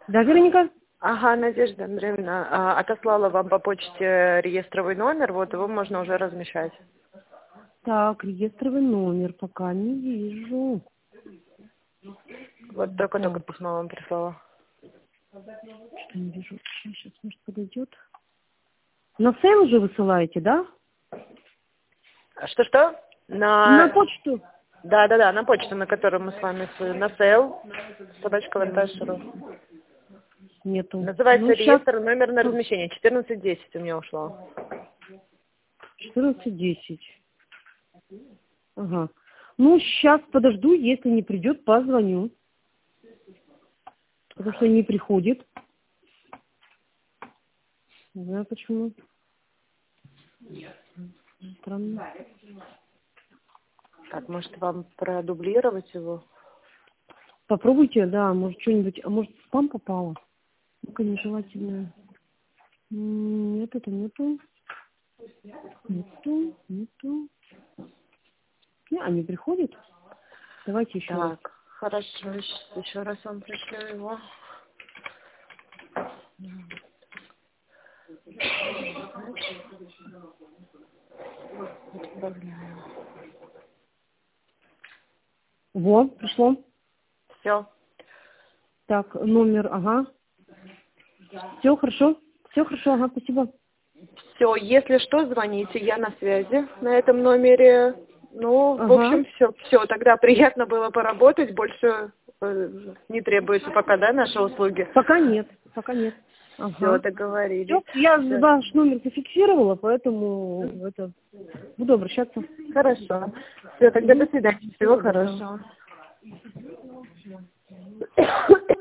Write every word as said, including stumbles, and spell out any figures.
Да, Вероника? Ага, Надежда Андреевна, а, отослала вам по почте реестровый номер, вот его можно уже размещать. Так, реестровый номер пока не вижу. Вот только-только Так, письмо вам прислала. что не вижу. Сейчас, сейчас, может, подойдет. На сейл уже высылаете, да? Что-что? На На... почту. Да-да-да, на почту, на которую мы с вами с... на сейл, собачка вантаж.ру. Нету. Называется Ну, сейчас реестр, номер на размещение. четырнадцать десять у меня ушло. четырнадцать десять. Ага. Ну, сейчас подожду, если не придет, позвоню. Потому что не приходит. Не знаю почему. Странно. Так, может вам продублировать его? Попробуйте, да, может что-нибудь, а может в спам попало? Ну-ка, нежелательное. М, Нет, это нету. Нету, нету. Не, а не приходит? Давайте еще раз. Так, хорошо, еще раз вам пришлю его. Отправляю. Вот, пришло. Все. Так, номер, ага. Все хорошо? Все хорошо, ага, спасибо. Все, если что, звоните, я на связи на этом номере. Ну, в Ага. общем, все, все. Тогда приятно было поработать, больше э, не требуется пока, да, наши услуги. Пока нет, пока нет. Все, Ага. договорились. Все, я Всё. ваш номер зафиксировала, поэтому это буду обращаться. Хорошо. Все, тогда до Угу. свидания. Всего Всего доброго. хорошего.